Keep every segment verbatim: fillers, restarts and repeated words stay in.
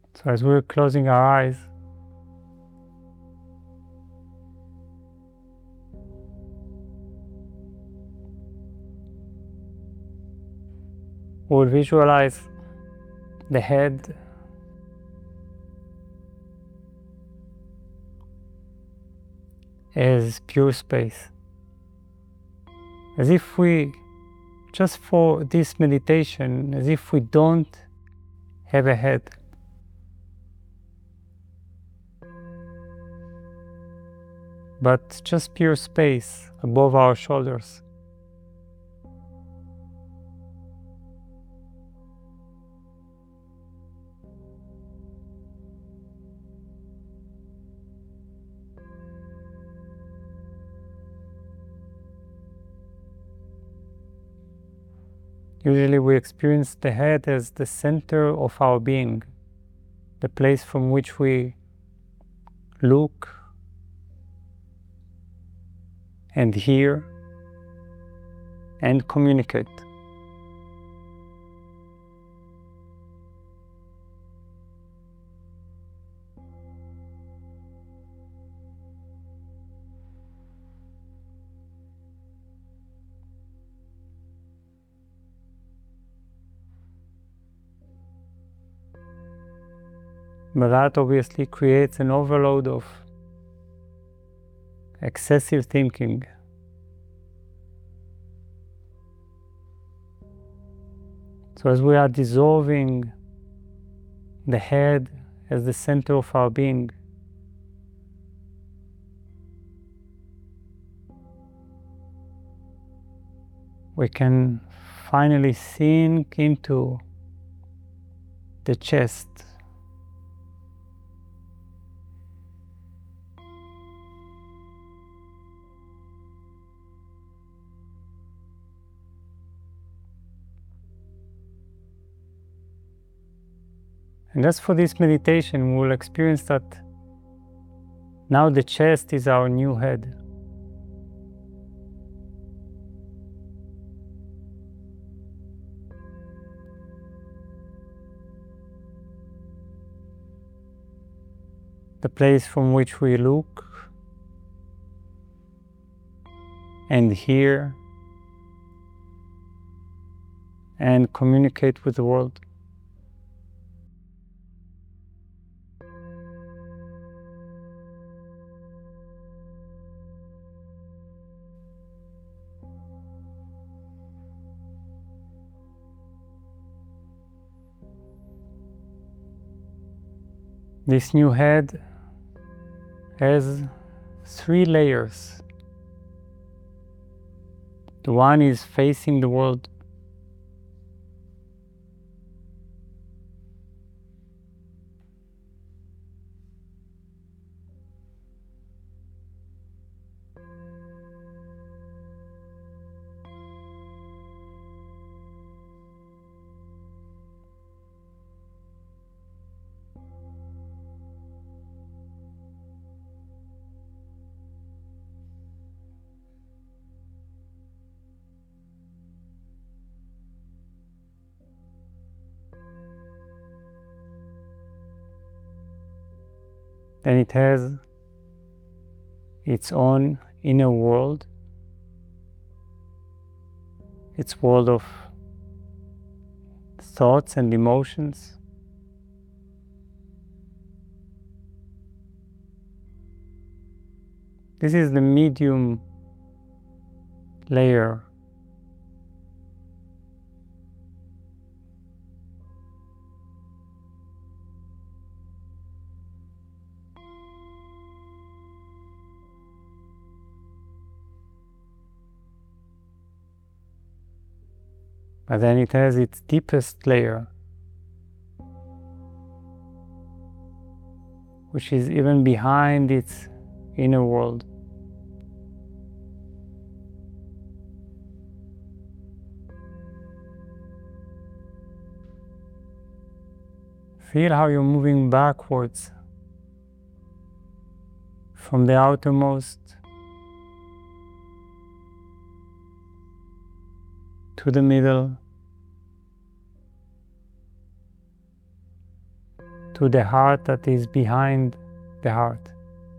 So as we're closing our eyes, we'll visualize the head as pure space, as if we, just for this meditation, as if we don't have a head. But just pure space above our shoulders. Usually we experience the head as the center of our being, the place from which we look and hear and communicate. But that obviously creates an overload of excessive thinking. So as we are dissolving the head as the center of our being, we can finally sink into the chest. And just for this meditation, we'll experience that now the chest is our new head. The place from which we look and hear and communicate with the world. This new head has three layers. The one is facing the world. Then it has its own inner world, its world of thoughts and emotions. This is the medium layer. But then it has its deepest layer, which is even behind its inner world. Feel how you're moving backwards from the outermost to the middle, to the heart that is behind the heart.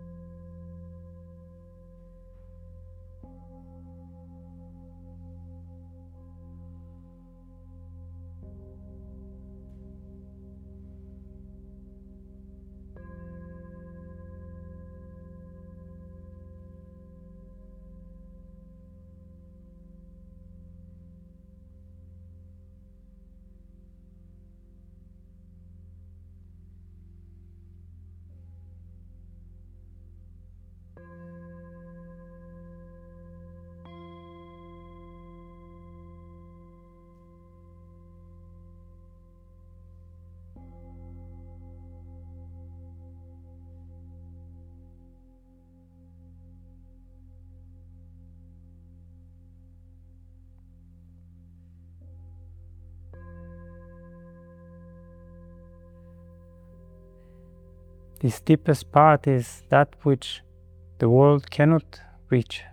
This deepest part is that which the world cannot reach.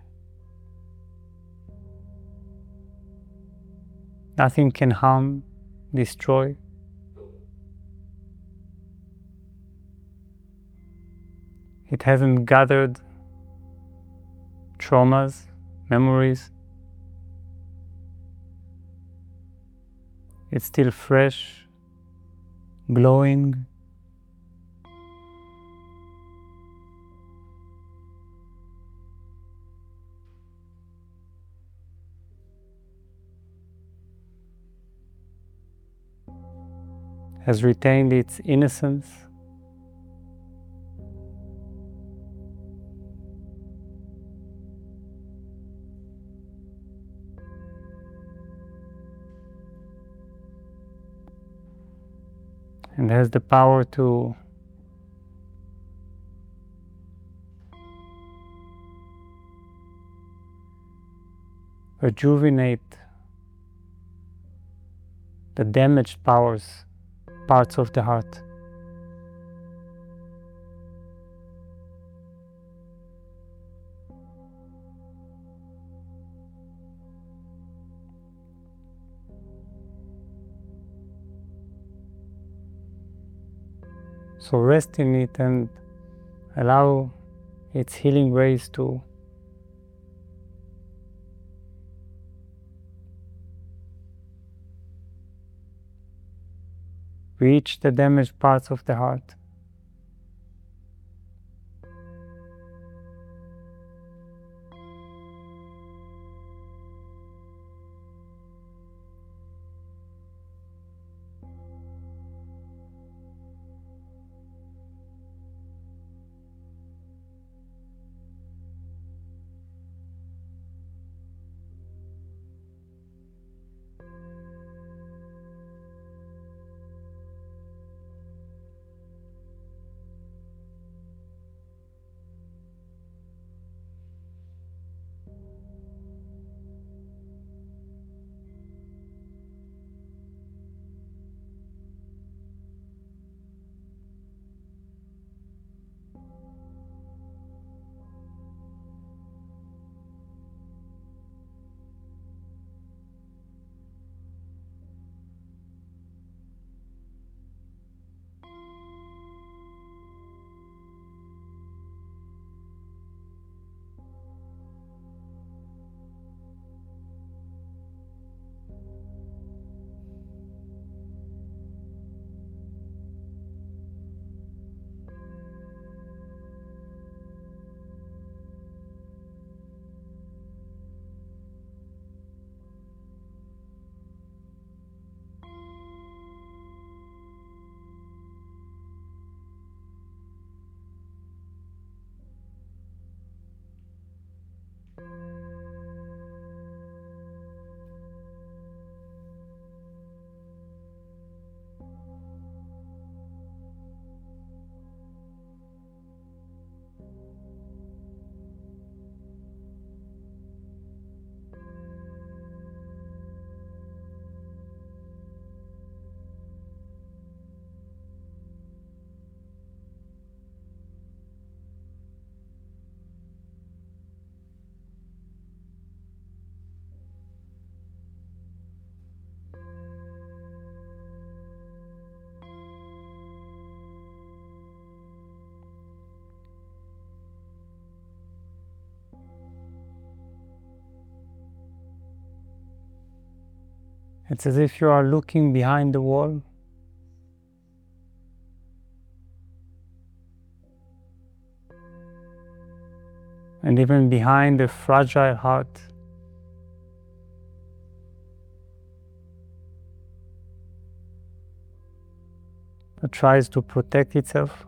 Nothing can harm, destroy. It hasn't gathered traumas, memories. It's still fresh, glowing. Has retained its innocence. And has the power to rejuvenate the damaged powers, parts of the heart. So rest in it and allow its healing rays to reach the damaged parts of the heart. It's as if you are looking behind the wall and even behind the fragile heart that tries to protect itself.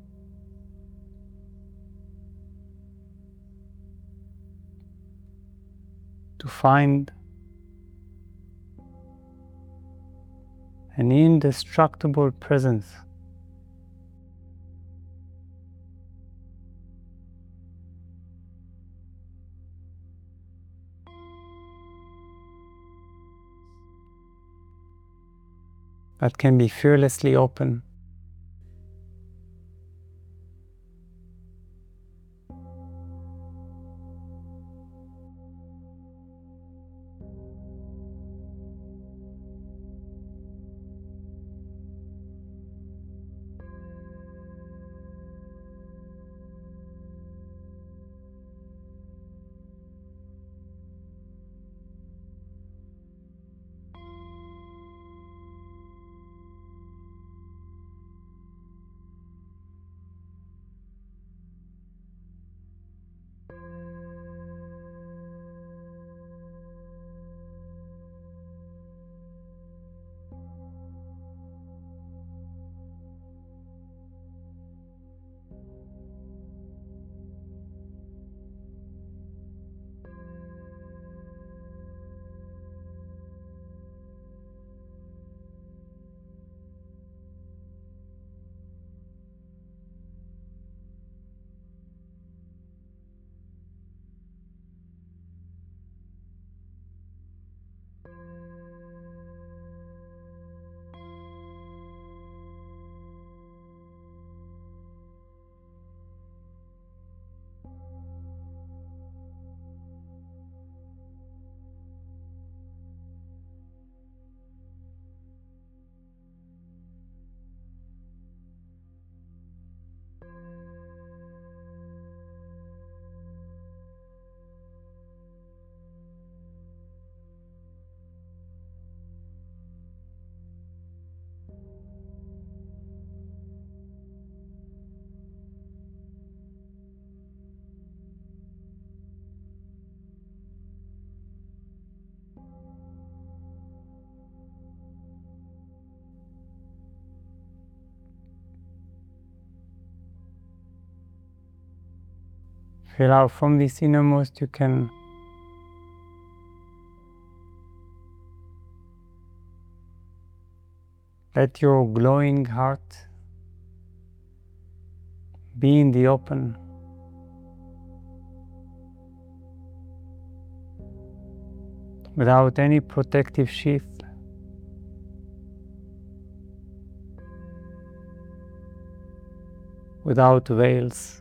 To find an indestructible presence. That can be fearlessly open. Feel how from this innermost you can let your glowing heart be in the open, without any protective sheath. Without veils.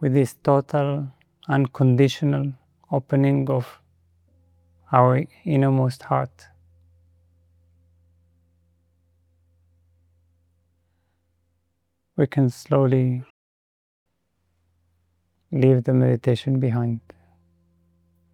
with this total, unconditional opening of our innermost heart. We can slowly leave the meditation behind.